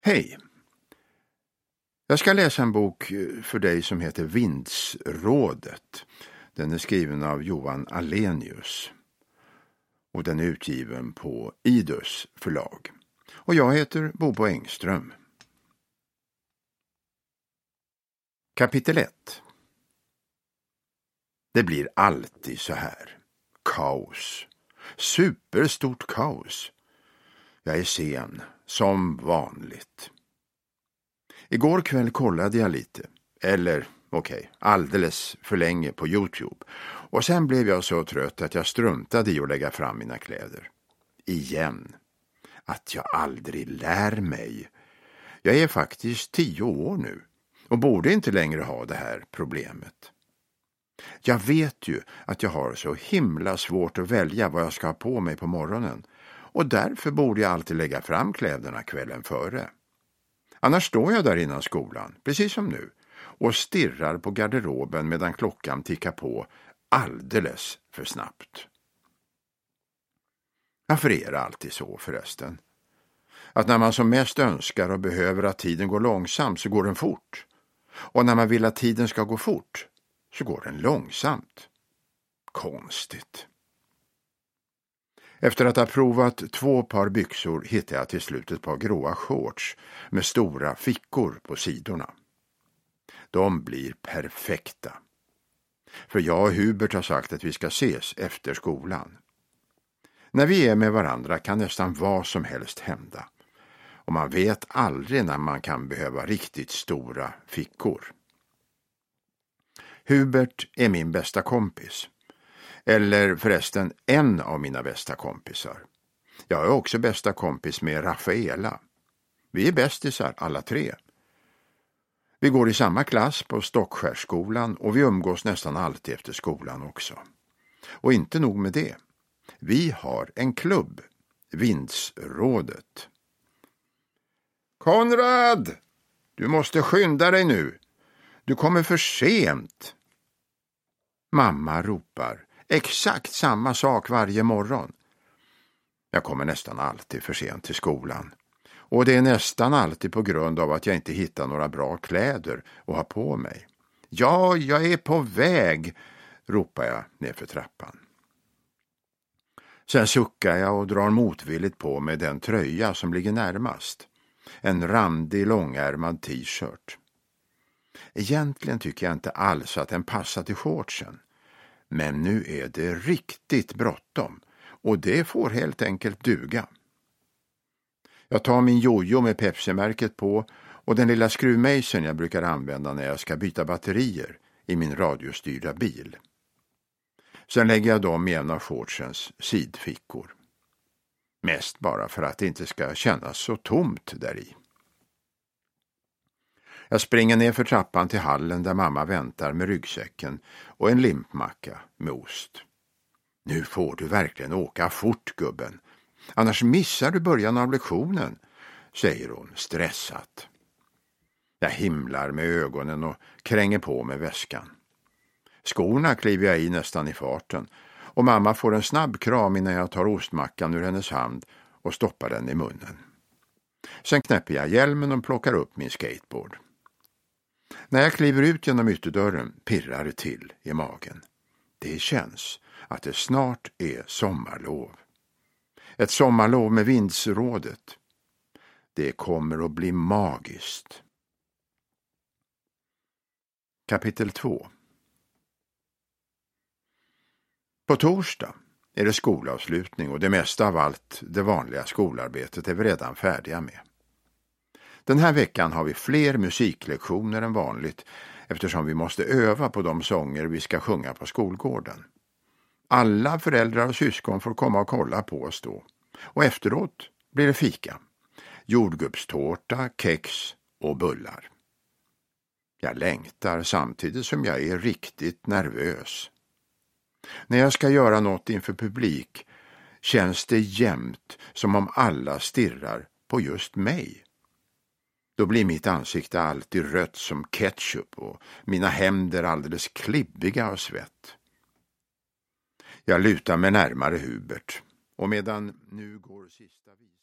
Hej! Jag ska läsa en bok för dig som heter Vindsrådet. Den är skriven av Johan Alenius och den är utgiven på Idus förlag. Och jag heter Bobo Engström. Kapitel 1. Det blir alltid så här. Kaos. Superstort kaos. Jag är sen, som vanligt. Igår kväll kollade jag lite, eller alldeles för länge på YouTube. Och sen blev jag så trött att jag struntade i att lägga fram mina kläder. Igen. Att jag aldrig lär mig. Jag är faktiskt 10 år nu och borde inte längre ha det här problemet. Jag vet ju att jag har så himla svårt att välja vad jag ska ha på mig på morgonen. Och därför borde jag alltid lägga fram kläderna kvällen före. Annars står jag där innan skolan, precis som nu, och stirrar på garderoben medan klockan tickar på alldeles för snabbt. Varför är det alltid så förresten? Att när man som mest önskar och behöver att tiden går långsamt så går den fort. Och när man vill att tiden ska gå fort så går den långsamt. Konstigt. Efter att ha provat 2 par byxor hittade jag till slut ett par gråa shorts med stora fickor på sidorna. De blir perfekta. För jag och Hubert har sagt att vi ska ses efter skolan. När vi är med varandra kan nästan vad som helst hända. Och man vet aldrig när man kan behöva riktigt stora fickor. Hubert är min bästa kompis. Eller förresten en av mina bästa kompisar. Jag är också bästa kompis med Rafaela. Vi är bästisar alla 3. Vi går i samma klass på Stockskärsskolan och vi umgås nästan alltid efter skolan också. Och inte nog med det. Vi har en klubb, Vindsrådet. Konrad! Du måste skynda dig nu. Du kommer för sent. Mamma ropar. Exakt samma sak varje morgon. Jag kommer nästan alltid för sent till skolan. Och det är nästan alltid på grund av att jag inte hittar några bra kläder att ha på mig. Ja, jag är på väg, ropar jag nerför trappan. Sen suckar jag och drar motvilligt på mig den tröja som ligger närmast. En randig långärmad t-shirt. Egentligen tycker jag inte alls att den passar till shortsen. Men nu är det riktigt bråttom och det får helt enkelt duga. Jag tar min jojo med Pepsi-märket på och den lilla skruvmejseln jag brukar använda när jag ska byta batterier i min radiostyrda bil. Sen lägger jag dem i en av shortsens sidfickor. Mest bara för att det inte ska kännas så tomt där i. Jag springer ner för trappan till hallen där mamma väntar med ryggsäcken och en limpmacka med ost. Nu får du verkligen åka fort, gubben. Annars missar du början av lektionen, säger hon stressat. Jag himlar med ögonen och kränger på med väskan. Skorna kliver jag i nästan i farten och mamma får en snabb kram innan jag tar ostmackan ur hennes hand och stoppar den i munnen. Sen knäpper jag hjälmen och plockar upp min skateboard. När jag kliver ut genom ytterdörren pirrar det till i magen. Det känns att det snart är sommarlov. Ett sommarlov med Vindsrådet. Det kommer att bli magiskt. Kapitel 2. På torsdag är det skolavslutning och det mesta av allt det vanliga skolarbetet är vi redan färdiga med. Den här veckan har vi fler musiklektioner än vanligt eftersom vi måste öva på de sånger vi ska sjunga på skolgården. Alla föräldrar och syskon får komma och kolla på oss då. Och efteråt blir det fika. Jordgubbstårta, kex och bullar. Jag längtar samtidigt som jag är riktigt nervös. När jag ska göra något inför publik känns det jämt som om alla stirrar på just mig. Då blir mitt ansikte alltid rött som ketchup och mina händer alldeles klibbiga av svett. Jag lutar mig närmare Hubert och medan nu går sista visan